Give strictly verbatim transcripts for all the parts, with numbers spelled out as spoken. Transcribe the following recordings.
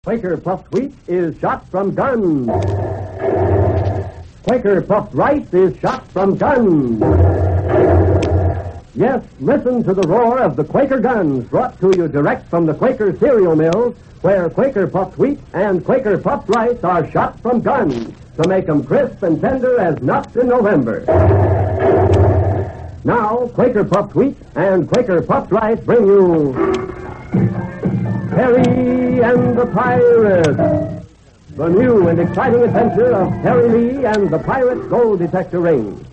Quaker puffed wheat is shot from guns. Quaker puffed rice is shot from guns. Yes, listen to the roar of the Quaker guns brought to you direct from the Quaker cereal mills, where Quaker puffed wheat and Quaker puffed rice are shot from guns to make them crisp and tender as nuts in November. Now, Quaker puffed wheat and Quaker puffed rice bring you Terry and the Pirates, the new and exciting adventure of Terry Lee and the Pirates' Gold Detector Ring.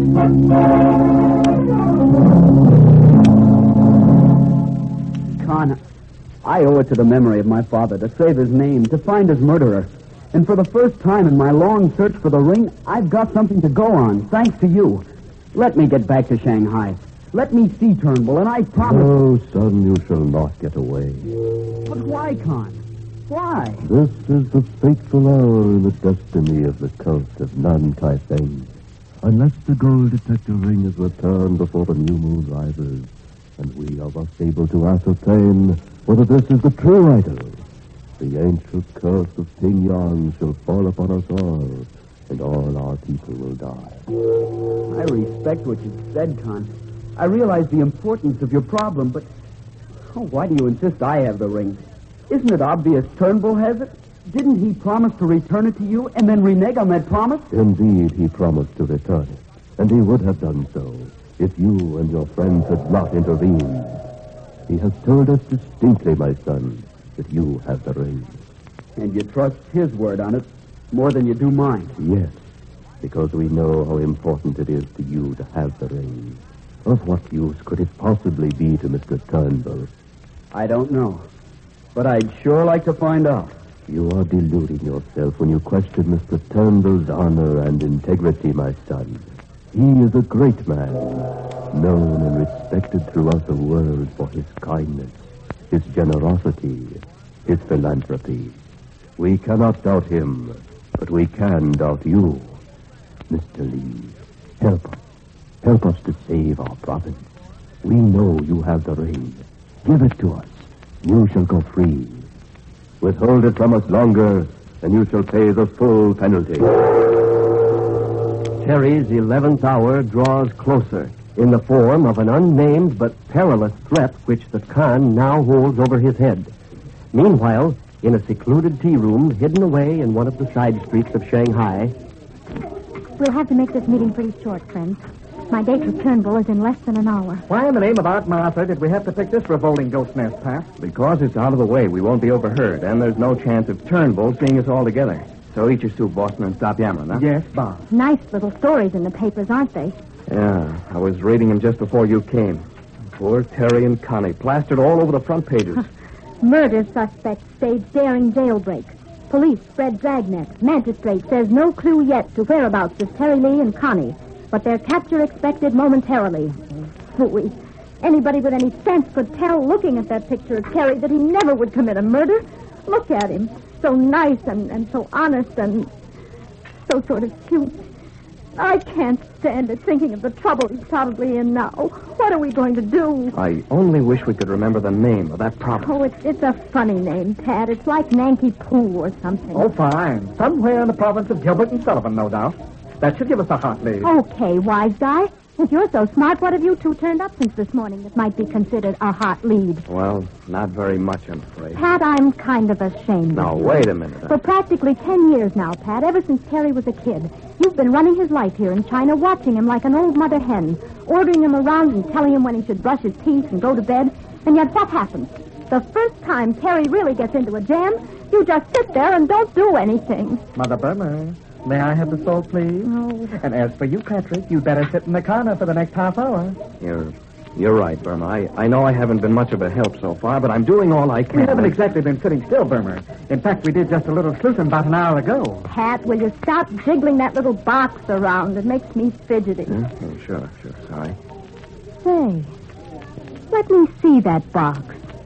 Con, I owe it to the memory of my father to save his name, to find his murderer. And for the first time in my long search for the ring, I've got something to go on, thanks to you. Let me get back to Shanghai. Let me see Turnbull, and I promise... No, son, you shall not get away. But why, Con? Why? This is the fateful hour in the destiny of the cult of Nan Tai Feng. Unless the gold detector ring is returned before the new moon rises, and we are thus able to ascertain whether this is the true idol, the ancient curse of Ping Yang shall fall upon us all, and all our people will die. I respect what you've said, Con. I realize the importance of your problem, but oh, why do you insist I have the ring? Isn't it obvious Turnbull has it? Didn't he promise to return it to you and then renege on that promise? Indeed, he promised to return it, and he would have done so if you and your friends had not intervened. He has told us distinctly, my son, that you have the ring. And you trust his word on it more than you do mine? Yes, because we know how important it is to you to have the ring. Of what use could it possibly be to Mister Turnbull? I don't know, but I'd sure like to find out. You are deluding yourself when you question Mister Turnbull's honor and integrity, my son. He is a great man, known and respected throughout the world for his kindness, his generosity, his philanthropy. We cannot doubt him, but we can doubt you. Mister Lee, help us. Help us to save our province. We know you have the ring. Give it to us. You shall go free. Withhold it from us longer, and you shall pay the full penalty. Terry's eleventh hour draws closer in the form of an unnamed but perilous threat which the Khan now holds over his head. Meanwhile, in a secluded tea room hidden away in one of the side streets of Shanghai... We'll have to make this meeting pretty short, friends. My date with Turnbull is in less than an hour. Why in the name of Art Martha did we have to pick this revolting ghost nest, Pat? Because it's out of the way. We won't be overheard, and there's no chance of Turnbull seeing us all together. So eat your soup, Boston, and stop yammering, huh? Yes, boss. Nice little stories in the papers, aren't they? Yeah, I was reading them just before you came. Poor Terry and Connie, plastered all over the front pages. Murder suspect staged daring jailbreak. Police spread dragnet. Magistrate says no clue yet to whereabouts of Terry Lee and Connie, but their capture expected momentarily. Phooey. Anybody with any sense could tell, looking at that picture of Terry, that he never would commit a murder. Look at him. So nice and, and so honest and so sort of cute. I can't stand it, thinking of the trouble he's probably in now. What are we going to do? I only wish we could remember the name of that province. Oh, it's, it's a funny name, Tad. It's like Nanky Poo or something. Oh, fine. Somewhere in the province of Gilbert and Sullivan, no doubt. That should give us a hot lead. Okay, wise guy. If you're so smart, what have you two turned up since this morning that might be considered a hot lead? Well, not very much, I'm afraid. Pat, I'm kind of ashamed Now, of you. wait a minute. For practically ten years now, Pat, ever since Terry was a kid, you've been running his life here in China, watching him like an old mother hen, ordering him around and telling him when he should brush his teeth and go to bed. And yet what happens? The first time Terry really gets into a jam, you just sit there and don't do anything. Mother Burma, may I have the salt, please? Oh. And as for you, Patrick, you'd better sit in the corner for the next half hour. You're, you're right, Burma. I, I know I haven't been much of a help so far, but I'm doing all I can. We haven't exactly been sitting still, Burma. In fact, we did just a little sleuthing about an hour ago. Pat, will you stop jiggling that little box around? It makes me fidgety. Hmm? Oh, sure, sure. Sorry. Say, let me see that box.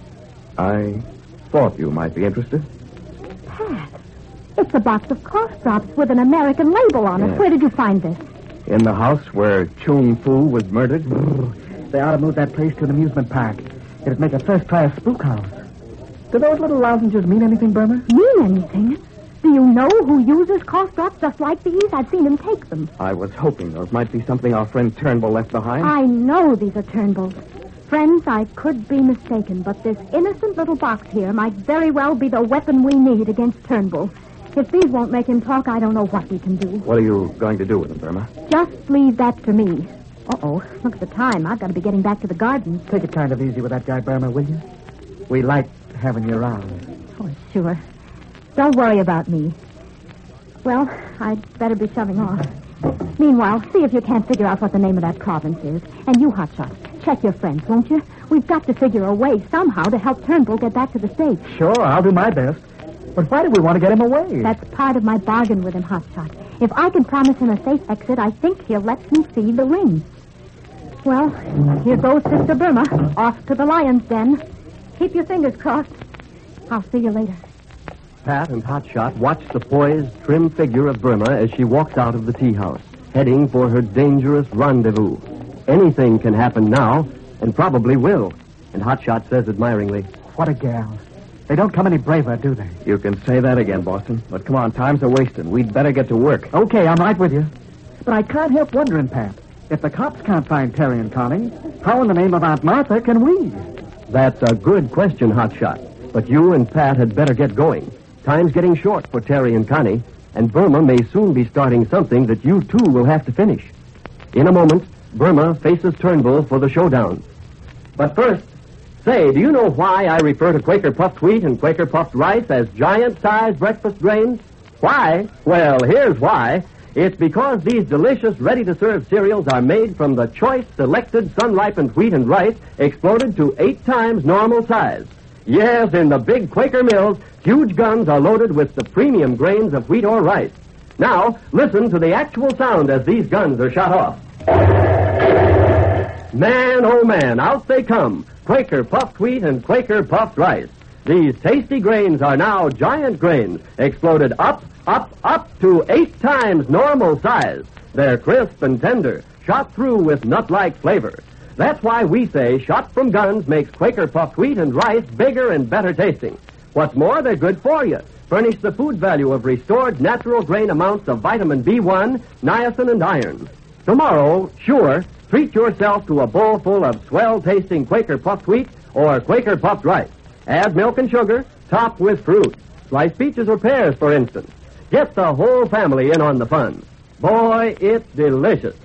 I thought you might be interested. Pat, it's a box of cough drops with an American label on it. Yeah. Where did you find this? In the house where Chung Fu was murdered. They ought to move that place to an amusement park. It'd make a first-class spook house. Do those little lozenges mean anything, Burma? Mean anything? Do you know who uses cough drops just like these? I've seen him take them. I was hoping those might be something our friend Turnbull left behind. I know these are Turnbull's. Friends, I could be mistaken, but this innocent little box here might very well be the weapon we need against Turnbull. If these won't make him talk, I don't know what we can do. What are you going to do with them, Burma? Just leave that to me. Uh-oh, look at the time. I've got to be getting back to the garden. Take it kind of easy with that guy, Burma, will you? We like having you around. Oh, sure. Don't worry about me. Well, I'd better be shoving off. Meanwhile, see if you can't figure out what the name of that province is. And you, Hotshot, check your friends, won't you? We've got to figure a way somehow to help Turnbull get back to the States. Sure, I'll do my best. But why do we want to get him away? That's part of my bargain with him, Hotshot. If I can promise him a safe exit, I think he'll let me see the ring. Well, here goes Sister Burma, off to the lion's den. Keep your fingers crossed. I'll see you later. Pat and Hotshot watch the poised, trim figure of Burma as she walks out of the tea house, heading for her dangerous rendezvous. Anything can happen now, and probably will. And Hotshot says admiringly, What a gal. They don't come any braver, do they? You can say that again, Boston. But come on, time's a wasting. We'd better get to work. Okay, I'm right with you. But I can't help wondering, Pat, if the cops can't find Terry and Connie, how in the name of Aunt Martha can we? That's a good question, Hotshot. But you and Pat had better get going. Time's getting short for Terry and Connie, and Burma may soon be starting something that you too will have to finish. In a moment, Burma faces Turnbull for the showdown. But first, say, do you know why I refer to Quaker puffed wheat and Quaker puffed rice as giant-sized breakfast grains? Why? Well, here's why. It's because these delicious, ready-to-serve cereals are made from the choice, selected, sun-ripened wheat and rice exploded to eight times normal size. Yes, in the big Quaker mills, huge guns are loaded with the premium grains of wheat or rice. Now, listen to the actual sound as these guns are shot off. Man, oh man, out they come. Quaker puffed wheat and Quaker puffed rice. These tasty grains are now giant grains, exploded up, up, up to eight times normal size. They're crisp and tender, shot through with nut-like flavor. That's why we say shot from guns makes Quaker puffed wheat and rice bigger and better tasting. What's more, they're good for you. Furnish the food value of restored natural grain amounts of vitamin B one, niacin, and iron. Tomorrow, sure, treat yourself to a bowl full of swell-tasting Quaker puffed wheat or Quaker puffed rice. Add milk and sugar, top with fruit. Sliced peaches or pears, for instance. Get the whole family in on the fun. Boy, it's delicious.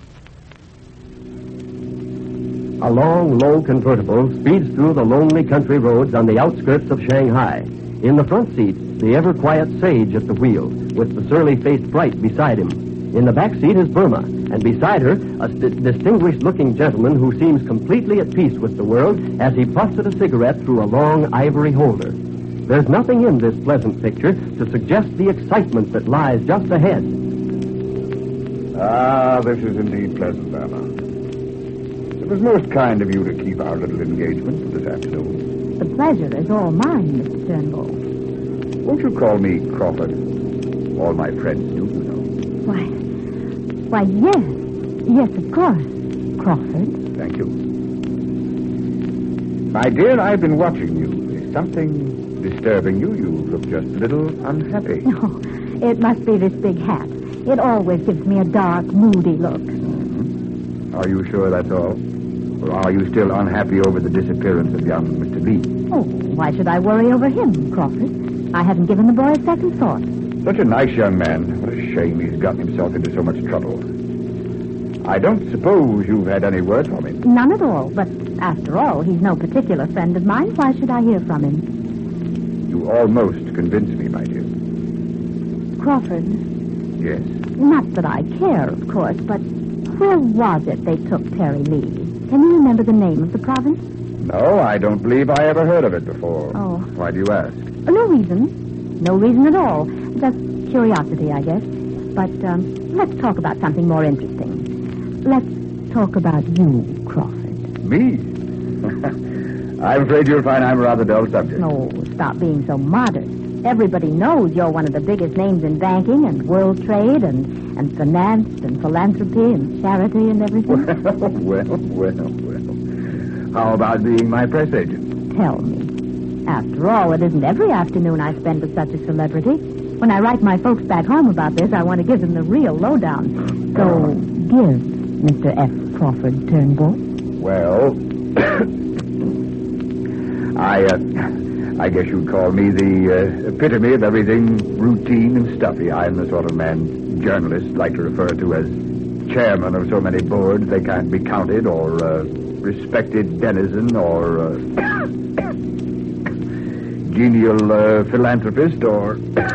A long, low convertible speeds through the lonely country roads on the outskirts of Shanghai. In the front seat, the ever-quiet Sage at the wheel, with the surly-faced Bright beside him. In the back seat is Burma, and beside her, a st- distinguished-looking gentleman who seems completely at peace with the world as he puffs at a cigarette through a long ivory holder. There's nothing in this pleasant picture to suggest the excitement that lies just ahead. Ah, this is indeed pleasant, Burma. It was most kind of you to keep our little engagement for this afternoon. The pleasure is all mine, Mister Turnbull. Won't you call me Crawford? All my friends do, you know. Why, why, yes. Yes, of course. Crawford. Thank you. My dear, I've been watching you. Is something disturbing you? You look just a little unhappy. Oh, it must be this big hat. It always gives me a dark, moody look. Mm-hmm. Are you sure that's all? Or are you still unhappy over the disappearance of young Mister Lee? Oh, why should I worry over him, Crawford? I haven't given the boy a second thought. Such a nice young man. What a shame he's gotten himself into so much trouble. I don't suppose you've had any word from him. None at all, but after all, he's no particular friend of mine. Why should I hear from him? You almost convinced me, my dear. Crawford. Yes? Not that I care, of course, but where was it they took Terry Lee? Can you remember the name of the province? No, I don't believe I ever heard of it before. Oh. Why do you ask? No reason. No reason at all. Just curiosity, I guess. But um, let's talk about something more interesting. Let's talk about you, Crawford. Me? I'm afraid you'll find I'm a rather dull subject. No, stop being so modest. Everybody knows you're one of the biggest names in banking and world trade and, and finance and philanthropy and charity and everything. Well, well, well, well. How about being my press agent? Tell me. After all, it isn't every afternoon I spend with such a celebrity. When I write my folks back home about this, I want to give them the real lowdown. So, give Mister F. Crawford Turnbull. Well, I, uh, I guess you'd call me the uh, epitome of everything routine and stuffy. I'm the sort of man journalists like to refer to as chairman of so many boards they can't be counted, or uh, respected denizen, or uh, genial uh, philanthropist, or...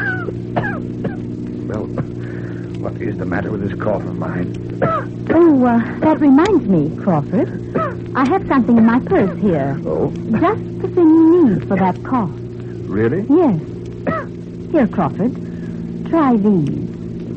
well, what is the matter with this cough of mine? Oh, uh, that reminds me, Crawford. I have something in my purse here. Oh? Just the thing you need for that cough. Really? Yes. Here, Crawford. Try these.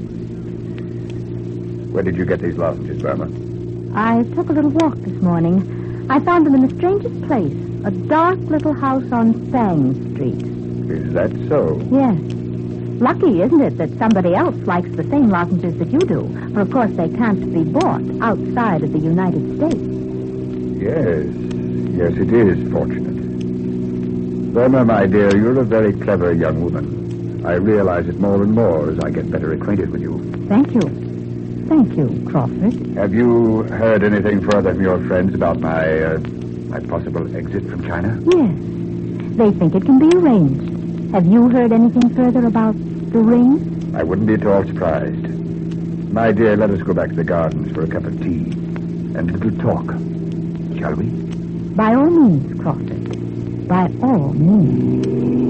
Where did you get these lozenges, Burma? I took a little walk this morning. I found them in the strangest place. A dark little house on Fang Street. Is that so? Yes. Lucky, isn't it, that somebody else likes the same lozenges that you do? For, of course, they can't be bought outside of the United States. Yes. Yes, it is fortunate. Burma, my dear, you're a very clever young woman. I realize it more and more as I get better acquainted with you. Thank you. Thank you, Crawford. Have you heard anything further from your friends about my, uh, my possible exit from China? Yes. They think it can be arranged. Have you heard anything further about the ring? I wouldn't be at all surprised. My dear, let us go back to the gardens for a cup of tea and a little talk. Shall we? By all means, Crawford. By all means.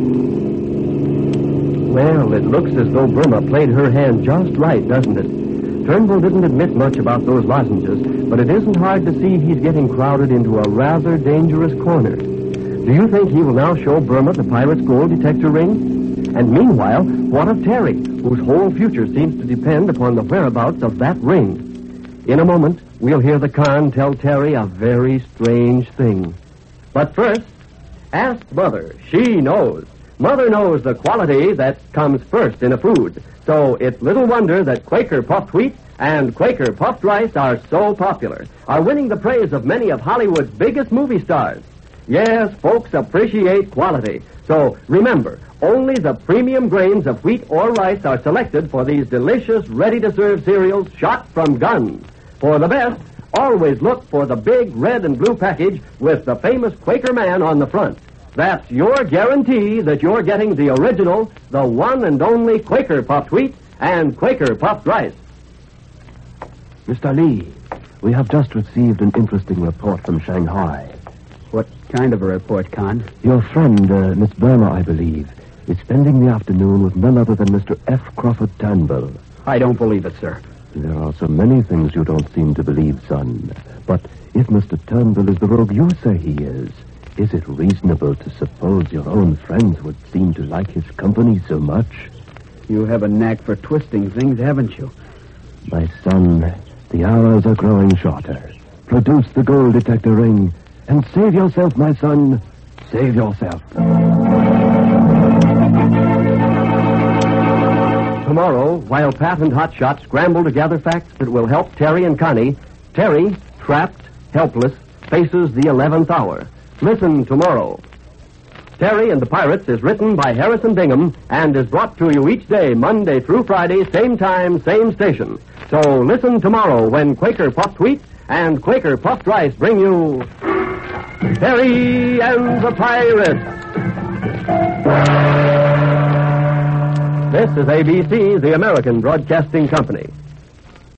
Well, it looks as though Burma played her hand just right, doesn't it? Turnbull didn't admit much about those lozenges, but it isn't hard to see he's getting crowded into a rather dangerous corner. Do you think he will now show Burma the pirate's gold detector ring? And meanwhile, what of Terry, whose whole future seems to depend upon the whereabouts of that ring? In a moment, we'll hear the Khan tell Terry a very strange thing. But first, ask Mother. She knows. Mother knows the quality that comes first in a food. So it's little wonder that Quaker puffed wheat and Quaker puffed rice are so popular, are winning the praise of many of Hollywood's biggest movie stars. Yes, folks appreciate quality. So remember, only the premium grains of wheat or rice are selected for these delicious, ready-to-serve cereals shot from guns. For the best, always look for the big red and blue package with the famous Quaker man on the front. That's your guarantee that you're getting the original, the one and only Quaker puffed wheat and Quaker puffed rice. Mister Lee, we have just received an interesting report from Shanghai. What kind of a report, Khan? Your friend, uh, Miss Burma, I believe, is spending the afternoon with none other than Mister F. Crawford Turnbull. I don't believe it, sir. There are so many things you don't seem to believe, son. But if Mister Turnbull is the rogue you say he is, is it reasonable to suppose your own friends would seem to like his company so much? You have a knack for twisting things, haven't you? My son, the hours are growing shorter. Produce the gold detector ring, and save yourself, my son. Save yourself. Tomorrow, while Pat and Hotshot scramble to gather facts that will help Terry and Connie, Terry, trapped, helpless, faces the eleventh hour. Listen tomorrow. Terry and the Pirates is written by Harrison Bingham and is brought to you each day, Monday through Friday, same time, same station. So listen tomorrow when Quaker puffed wheat and Quaker puffed rice bring you Terry and the Pirates. This is A B C, the American Broadcasting Company.